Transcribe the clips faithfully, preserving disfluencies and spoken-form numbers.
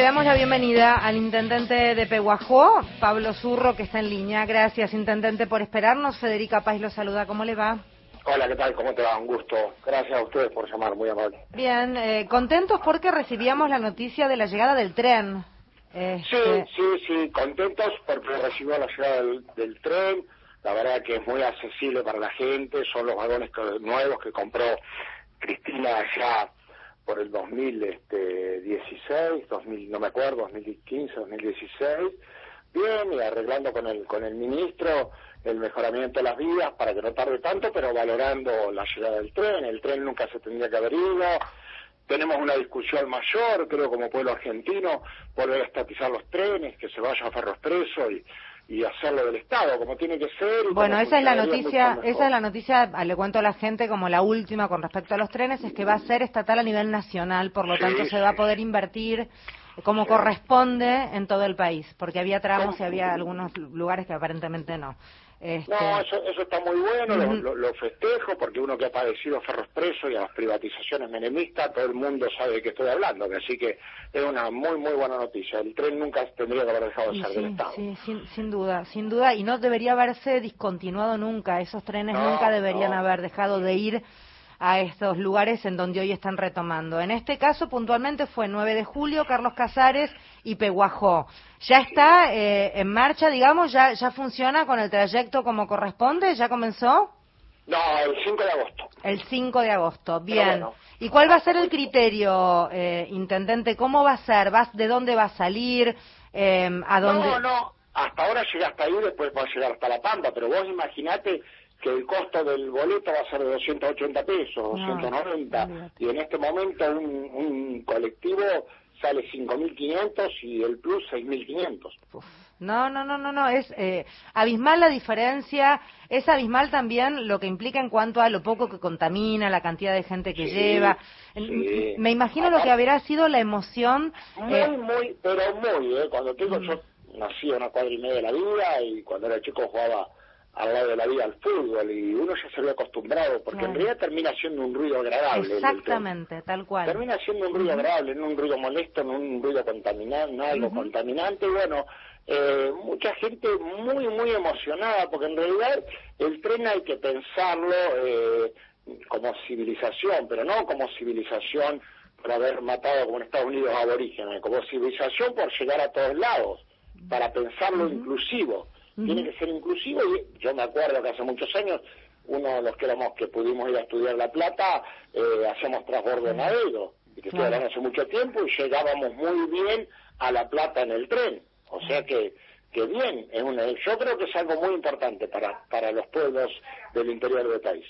damos la bienvenida al intendente de Pehuajó, Pablo Zurro, que está en línea. Gracias, intendente, por esperarnos. Federica Paz lo saluda. ¿Cómo le va? Hola, ¿qué tal? ¿Cómo te va? Un gusto. Gracias a ustedes por llamar, muy amable. Bien, eh, contentos porque recibíamos la noticia de la llegada del tren. Este... Sí, sí, sí, contentos porque recibió la llegada del, del tren. La verdad que es muy accesible para la gente. Son los vagones que, nuevos que compró Cristina allá por el dos mil dieciséis, dos mil, no me acuerdo, dos mil quince, dos mil dieciséis. Bien, y arreglando con el con el ministro el mejoramiento de las vías para que no tarde tanto, pero valorando la llegada del tren. El tren nunca se tendría que haber ido. Tenemos una discusión mayor, creo, como pueblo argentino, volver a estatizar los trenes, que se vaya a Ferro Expreso y, y hacerlo del Estado, como tiene que ser. Bueno, esa es la noticia, esa es la noticia, le cuento a la gente como la última con respecto a los trenes, es que va a ser estatal a nivel nacional, por lo sí, tanto se va a poder invertir como sí. corresponde en todo el país, porque había tramos y había algunos lugares que aparentemente no. Este... No, eso, eso está muy bueno, uh-huh. lo, lo, lo festejo, porque uno que ha padecido Ferro Expreso y a las privatizaciones menemistas, todo el mundo sabe de qué estoy hablando, así que es una muy, muy buena noticia. El tren nunca tendría que haber dejado de ser sí, del Estado. Sí, sin, sin duda, sin duda, y no debería haberse discontinuado nunca, esos trenes no, nunca deberían no. haber dejado de ir a estos lugares en donde hoy están retomando. En este caso, puntualmente, fue nueve de julio, Carlos Casares y Pehuajó. ¿Ya está eh, en marcha, digamos? ¿Ya ya funciona con el trayecto como corresponde? ¿Ya comenzó? No, el cinco de agosto. El cinco de agosto, bien. Bueno, ¿Y cuál va a ser el criterio, eh, intendente? ¿Cómo va a ser? ¿Vas, ¿De dónde va a salir? Eh, ¿A dónde? No, no, hasta ahora llega hasta ahí, después va a llegar hasta La Pampa, pero vos imaginate que el costo del boleto va a ser de doscientos ochenta pesos, no, doscientos noventa, no, y en este momento un, un colectivo sale cinco mil quinientos y el plus seis mil quinientos. No, no, no, no, no, es eh, abismal la diferencia, es abismal también lo que implica en cuanto a lo poco que contamina, la cantidad de gente que sí, lleva. Sí. Me imagino Aparte, lo que habrá sido la emoción. Muy, eh... muy, pero muy, ¿eh? Cuando tengo, mm. yo nací a una cuadra y media de la vida y cuando era chico jugaba al lado de la vida al fútbol y uno ya se había acostumbrado porque claro. en realidad termina siendo un ruido agradable. Exactamente, tal cual. Termina siendo un ruido uh-huh. agradable, no un ruido molesto, no un ruido contaminante, no algo uh-huh. contaminante. Bueno, eh, mucha gente muy, muy emocionada porque en realidad el tren hay que pensarlo eh, como civilización, pero no como civilización por haber matado como en Estados Unidos a aborígenes, como civilización por llegar a todos lados, para pensarlo uh-huh. inclusivo. Tiene que ser inclusivo y yo me acuerdo que hace muchos años uno de los que éramos que pudimos ir a estudiar La Plata eh, hacíamos transbordo en Aedo y que estoy hablando hace mucho tiempo y llegábamos muy bien a La Plata en el tren, o sea que que bien, es una, yo creo que es algo muy importante para para los pueblos del interior del país.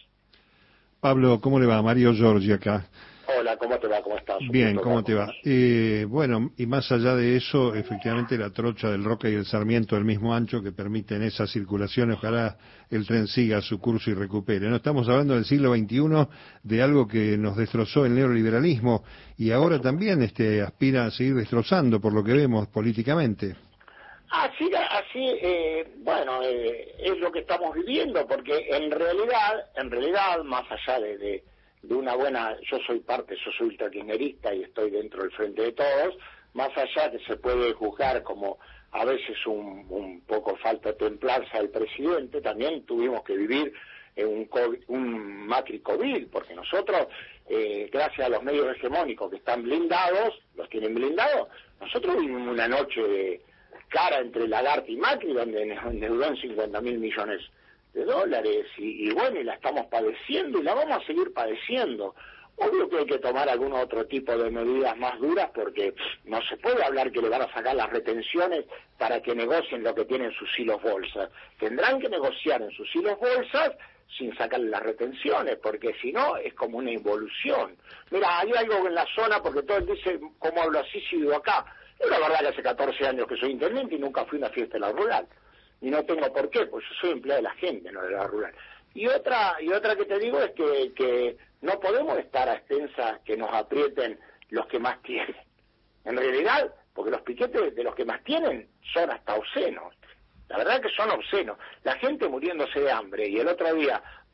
Pablo, ¿cómo le va? Mario Giorgi acá. Hola, ¿cómo te va? ¿Cómo estás? Bien, ¿cómo te va? Eh, bueno, y más allá de eso, efectivamente la trocha del Roca y el Sarmiento del mismo ancho que permiten esa circulación, ojalá el tren siga su curso y recupere. No estamos hablando del siglo veintiuno, de algo que nos destrozó el neoliberalismo y ahora también este aspira a seguir destrozando por lo que vemos políticamente. Así, así eh, bueno, eh, es lo que estamos viviendo, porque en realidad, en realidad, más allá de... de de una buena, yo soy parte, yo soy ultrakirchnerista y estoy dentro del frente de todos, más allá que se puede juzgar como a veces un, un poco falta de templanza del presidente, también tuvimos que vivir en un, COVID, un Macri COVID, porque nosotros, eh, gracias a los medios hegemónicos que están blindados, los tienen blindados, nosotros vivimos una noche de cara entre Lagarde y Macri, donde endeudó en cincuenta mil millones de dólares y, y bueno, y la estamos padeciendo y la vamos a seguir padeciendo. Obvio que hay que tomar algún otro tipo de medidas más duras porque no se puede hablar que le van a sacar las retenciones para que negocien lo que tienen sus hilos bolsas. Tendrán que negociar en sus hilos bolsas sin sacarle las retenciones, porque si no es como una involución. Mira, hay algo en la zona, porque todos dicen, ¿cómo hablo así si vivo acá? Es la verdad que hace catorce años que soy intendente y nunca fui a una fiesta de la rural. Y no tengo por qué, pues yo soy empleado de la gente, no de la rural. Y otra y otra que te digo es que, que no podemos estar a expensas que nos aprieten los que más tienen. En realidad, porque los piquetes de los que más tienen son hasta obscenos. La verdad que son obscenos. La gente muriéndose de hambre y el otro día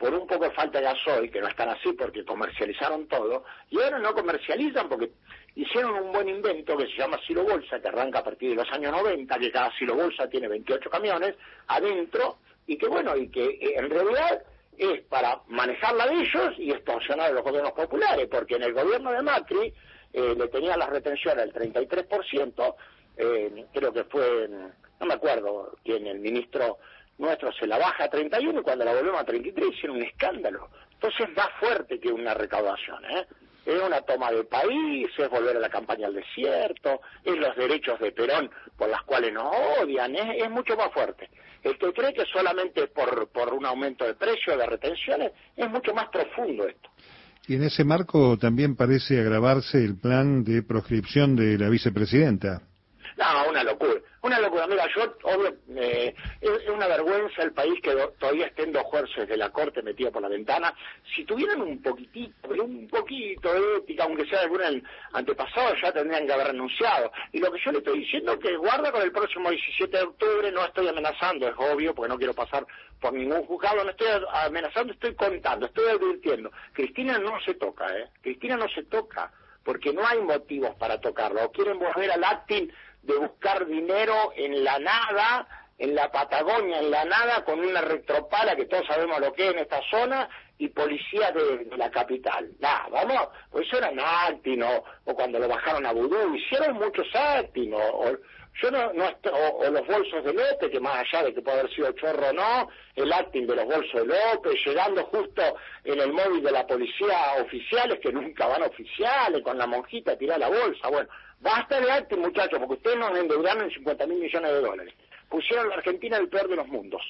por un poco de falta de gasoil, que no están así porque comercializaron todo, y ahora no comercializan porque hicieron un buen invento que se llama Silo Bolsa, que arranca a partir de los años noventa, que cada Silo Bolsa tiene veintiocho camiones adentro, y que bueno, y que eh, en realidad es para manejarla de ellos y extorsionar a los gobiernos populares, porque en el gobierno de Macri eh, le tenían las retenciones al treinta y tres por ciento, eh, creo que fue, no me acuerdo quién, el ministro nuestro se la baja a treinta y uno y cuando la volvemos a treinta y tres hicieron un escándalo. Entonces es más fuerte que una recaudación, ¿eh? Es una toma de país, es volver a la campaña al desierto, es los derechos de Perón por las cuales nos odian, es, es mucho más fuerte. El que cree que solamente por, por un aumento de precio, de retenciones, es mucho más profundo esto. Y en ese marco también parece agravarse el plan de proscripción de la vicepresidenta. No, una locura, una locura. Mira, yo, obvio, eh, es una vergüenza el país que do, todavía estén dos jueces de la Corte metidos por la ventana. Si tuvieran un poquitito, un poquito de ética, aunque sea de algún antepasado, ya tendrían que haber renunciado. Y lo que yo le estoy diciendo es que guarda con el próximo diecisiete de octubre, no estoy amenazando, es obvio, porque no quiero pasar por ningún juzgado, no estoy amenazando, estoy contando, estoy advirtiendo. Cristina no se toca, ¿eh? Cristina no se toca, porque no hay motivos para tocarla. O quieren volver al acting de buscar dinero en la nada, en la Patagonia, en la nada, con una retropala que todos sabemos lo que es en esta zona, y policía de, de la capital. Nada, vamos, pues eso era en acting, o, o cuando lo bajaron a Vudú, hicieron muchos acting, o, o, yo no, no o, o los bolsos de López, que más allá de que puede haber sido chorro o no, el acting de los bolsos de López, llegando justo en el móvil de la policía oficiales, que nunca van oficiales, con la monjita a tirar la bolsa, bueno. Basta de acting, muchachos, porque ustedes nos endeudaron en cincuenta mil millones de dólares. Pusieron a la Argentina el peor de los mundos.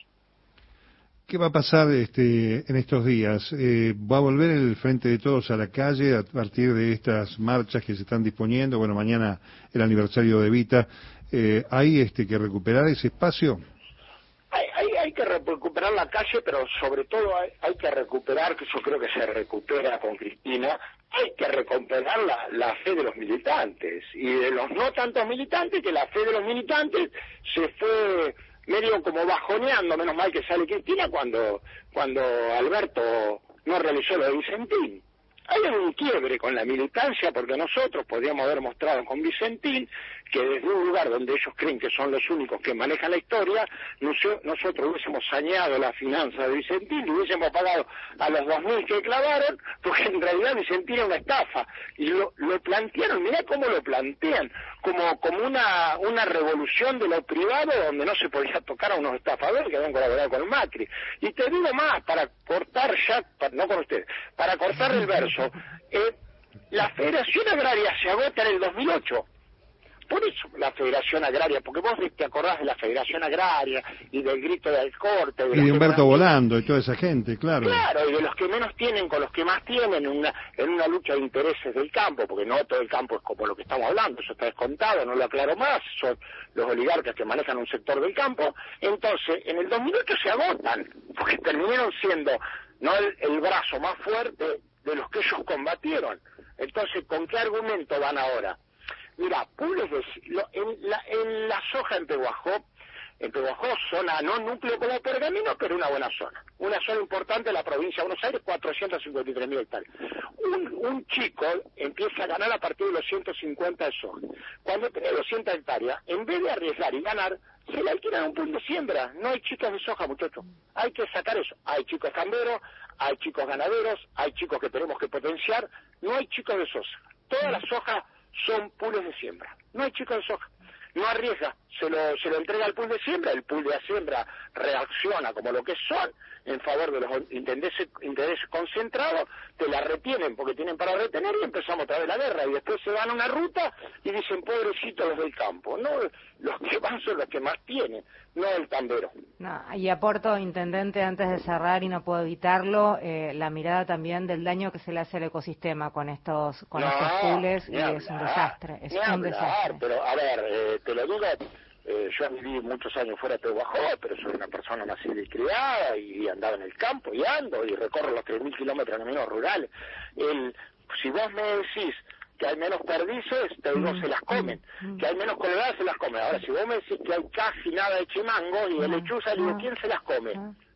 ¿Qué va a pasar este, en estos días? Eh, ¿Va a volver el Frente de Todos a la calle a partir de estas marchas que se están disponiendo? Bueno, mañana el aniversario de Evita. Eh, ¿Hay este, que recuperar ese espacio? Hay, hay, hay que recuperar la calle, pero sobre todo hay, hay que recuperar, que yo creo que se recupera con Cristina, hay que recuperar la, la fe de los militantes, y de los no tantos militantes, que la fe de los militantes se fue medio como bajoneando, menos mal que sale Cristina cuando, cuando Alberto no realizó lo de Vicentín. Hay un quiebre con la militancia, porque nosotros podríamos haber mostrado con Vicentín que desde un lugar donde ellos creen que son los únicos que manejan la historia, nosotros hubiésemos saneado la finanza de Vicentín y hubiésemos pagado a los dos mil que clavaron, porque en realidad Vicentín era una estafa. Y lo, lo plantearon, mirá cómo lo plantean, como, como una, una revolución de lo privado donde no se podía tocar a unos estafadores que habían colaborado con Macri. Y te digo más, para cortar ya, para, no con ustedes, para cortar el verso, eh, la Federación Agraria se agota en el dos mil ocho. Por eso la Federación Agraria, porque vos te acordás de la Federación Agraria y del grito de Alcorte. De y de Humberto Volando y toda esa gente, claro. Claro, y de los que menos tienen con los que más tienen en una, en una lucha de intereses del campo, porque no todo el campo es como lo que estamos hablando, eso está descontado, no lo aclaro más, son los oligarcas que manejan un sector del campo. Entonces, en el dos mil ocho se agotan, porque terminaron siendo no el, el brazo más fuerte de los que ellos combatieron. Entonces, ¿con qué argumento van ahora? Mira, Pules de, lo, en, la, en la soja en Pehuajó, en Pehuajó, zona no núcleo como Pergamino, pero una buena zona. Una zona importante de la provincia de Buenos Aires, cuatrocientos cincuenta y tres mil hectáreas. Un, un chico empieza a ganar a partir de los ciento cincuenta de soja. Cuando tiene doscientas hectáreas, en vez de arriesgar y ganar, se le alquilan un punto de siembra. No hay chicos de soja, muchachos. Hay que sacar eso. Hay chicos camberos, hay chicos ganaderos, hay chicos que tenemos que potenciar. No hay chicos de soja. Toda la soja son pools de siembra. No hay chicos de soja. No arriesga, se lo, se lo entrega al pool de siembra, el pool de siembra reacciona como lo que son en favor de los intereses, intereses concentrados, te la retienen porque tienen para retener y empezamos otra vez la guerra y después se van a una ruta y dicen pobrecitos los del campo. No, los que van son los que más tienen, no el tambero. No, y aporto, intendente, antes de cerrar y no puedo evitarlo, eh, la mirada también del daño que se le hace al ecosistema con estos con no, estos pools y hablar, es un desastre, es un hablar, desastre. Pero a ver, eh, te lo digo, eh, yo viví muchos años fuera de Pehuajó, pero soy una persona nacida y criada y andaba en el campo y ando y recorro los tres mil kilómetros en caminos rurales. El, si vos me decís que hay menos perdices, te digo, mm, se las comen. Mm, que hay menos colgadas, se las comen. Ahora, si vos me decís que hay casi nada de chimango y de lechuza, le digo, ¿quién se las come?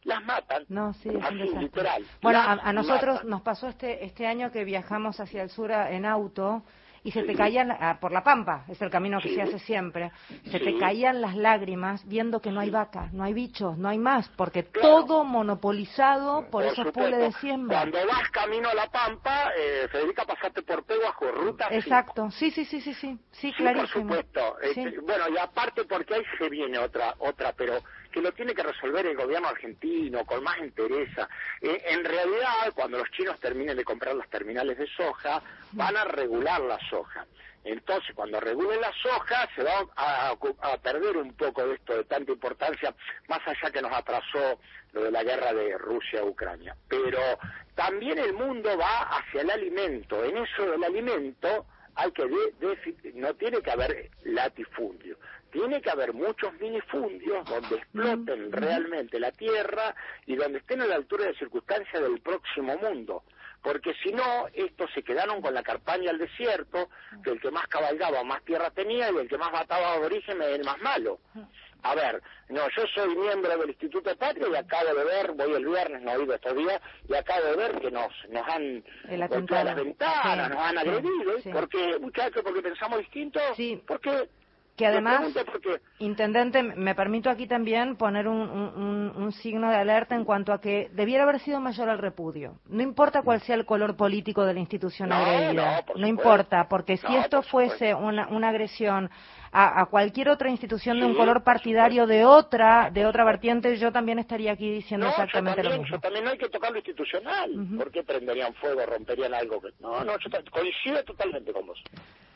las matan. No, sí, es así, un literal. Bueno, las a, a nosotros matan. nos pasó este este año que viajamos hacia el sur a, en auto y se sí. te caían, a, por la Pampa, es el camino que sí. se hace siempre, se sí. te caían las lágrimas viendo que no hay vaca, no hay bichos, no hay más, porque claro. todo monopolizado por, por esos pules de siembra. Cuando vas camino a la Pampa, eh, Federica, pasaste por Peguajó, ruta Exacto, sí, sí, sí, sí, sí, sí, clarísimo. Por supuesto. Sí. Este, bueno, y aparte porque ahí se viene otra, otra, pero que lo tiene que resolver el gobierno argentino con más entereza. Eh, en realidad, cuando los chinos terminen de comprar las terminales de soja, van a regular la soja. Entonces, cuando regulen la soja, se va a, a, a perder un poco de esto de tanta importancia, más allá que nos atrasó lo de la guerra de Rusia a Ucrania. Pero también el mundo va hacia el alimento. En eso del alimento hay que de, de, no tiene que haber latifundio. Tiene que haber muchos minifundios donde exploten realmente la tierra y donde estén a la altura de circunstancias del próximo mundo. Porque si no, estos se quedaron con la carpaña al desierto, que el que más cabalgaba más tierra tenía y el que más mataba de origen es el más malo. A ver, no, yo soy miembro del Instituto de Patria y acabo de ver, voy el viernes, no he ido estos días, y acabo de ver que nos nos han golpeado las ventanas, sí, nos han agredido. Sí. ¿Por qué, muchachos? ¿Porque pensamos distinto? Sí. ¿Por qué? Que además, intendente, me permito aquí también poner un, un, un signo de alerta en cuanto a que debiera haber sido mayor el repudio. No importa cuál sea el color político de la institución no, agredida, no, no importa, porque si no, esto fuese supuesto. una, una agresión a, a cualquier otra institución sí, de un color partidario de otra de otra vertiente, yo también estaría aquí diciendo no, exactamente también, lo mismo. Yo también no hay que tocar lo institucional. Uh-huh. ¿Por qué prenderían fuego, romperían algo? Que... No, no, yo coincido totalmente con vos.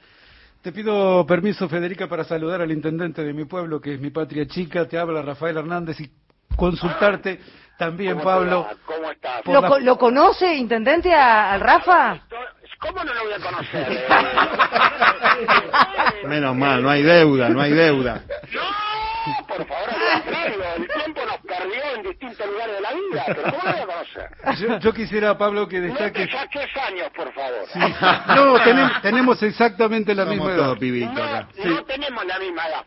Te pido permiso, Federica, para saludar al intendente de mi pueblo, que es mi patria chica. Te habla Rafael Hernández y consultarte ah, también, ¿cómo Pablo. ¿Cómo estás? ¿Lo, la... ¿Lo conoce, intendente, a, al Rafa? ¿Cómo no lo voy a conocer? Menos mal, no hay deuda, no hay deuda. No, por favor, al contrario, el tiempo nos perdió en distintos lugares de la vida, pero ¿cómo lo voy a conocer? Yo, yo quisiera, Pablo, que destaque... No te saques años, por favor. Sí. No, tenemos, tenemos exactamente la Somos misma edad. edad. Pibito, no, acá. no Sí. tenemos la misma edad.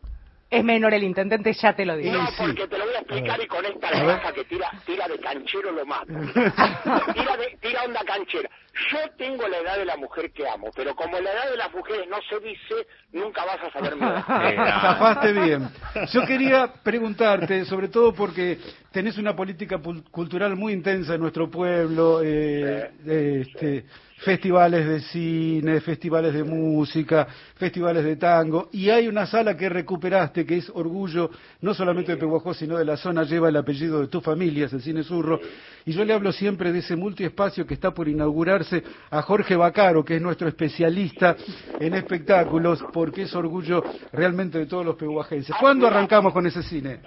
Es menor el intendente, ya te lo digo. No, sí. porque te lo voy a explicar a y con esta raza que tira tira de canchero lo mato. Tira, de, tira onda canchera. Yo tengo la edad de la mujer que amo, pero como la edad de las mujeres no se dice, nunca vas a saber mi edad. Zafaste bien. Yo quería preguntarte, sobre todo porque tenés una política cultural muy intensa en nuestro pueblo, eh, sí, eh, este, sí. festivales de cine, festivales de música, festivales de tango, y hay una sala que recuperaste, que es orgullo, no solamente de Peguajó, sino de la zona, lleva el apellido de tu familia, es el Cine Zurro, y yo le hablo siempre de ese multiespacio que está por inaugurarse a Jorge Bacaro, que es nuestro especialista en espectáculos, porque es orgullo realmente de todos los peguajenses. ¿Cuándo arrancamos con ese cine?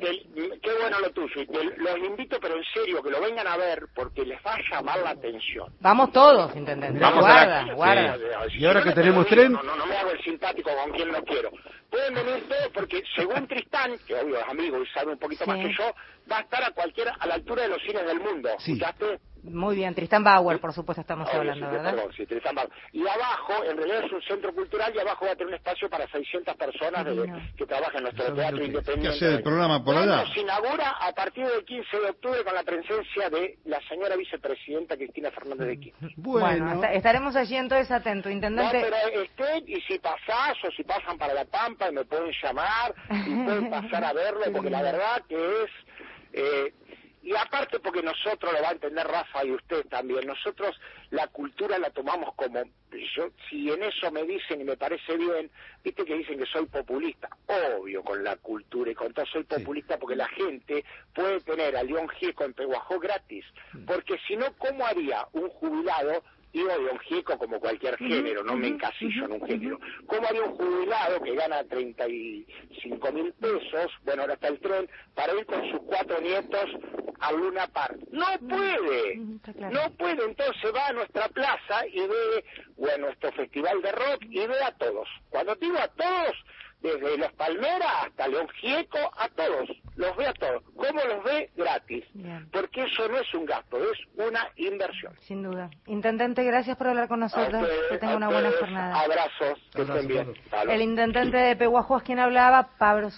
Qué bueno lo tuyo, los invito, pero en serio, que lo vengan a ver, porque les va a llamar la atención. Vamos todos, intendente. Vamos guarda, a la... guarda. Sí. Y ahora que tenemos tren... No, no, no me hago el simpático con quien no quiero. Pueden venir todos porque según Tristán, que obvio es amigo y sabe un poquito sí. más que yo, va a estar a cualquiera a la altura de los cines del mundo. Sí. ¿Escuchaste? Muy bien, Tristán Bauer, por supuesto, estamos Obvio, hablando, sí, ¿verdad? Perdón, sí, Tristán Bauer. Y abajo, en realidad es un centro cultural, y abajo va a tener un espacio para seiscientas personas de, no. que trabajan en nuestro teatro independiente. ¿Qué hace el programa por allá? Bueno, se inaugura a partir del quince de octubre con la presencia de la señora vicepresidenta Cristina Fernández de Kirchner. Bueno, bueno est estaremos allí entonces atentos, intendente. No, pero estén, y si pasás o si pasan para La Pampa y me pueden llamar y pueden pasar a verlo, porque la verdad que es... Eh, y aparte porque nosotros, lo va a entender Rafa y usted también, nosotros la cultura la tomamos como, yo, si en eso me dicen y me parece bien, viste que dicen que soy populista, obvio con la cultura y con todo soy populista sí. porque la gente puede tener a León Gieco en Peguajó gratis, porque si no, ¿cómo haría un jubilado? Digo León Gieco como cualquier género, no me encasillo en un género. ¿Cómo haría un jubilado que gana treinta y cinco mil pesos, bueno, ahora está el tren, para ir con sus cuatro nietos a Luna Park? No puede, no puede, entonces va a nuestra plaza y ve, o a nuestro festival de rock y ve a todos. Cuando digo a todos, desde Los Palmeras hasta León Gieco, a todos, los ve a todos. ¿Cómo los ve? Gratis. Bien. Porque eso no es un gasto, es una inversión. Sin duda. Intendente, gracias por hablar con nosotros. Ustedes, que tenga una buena jornada. Abrazos, que estén bien. El intendente de Peguajó es quien hablaba, Pablo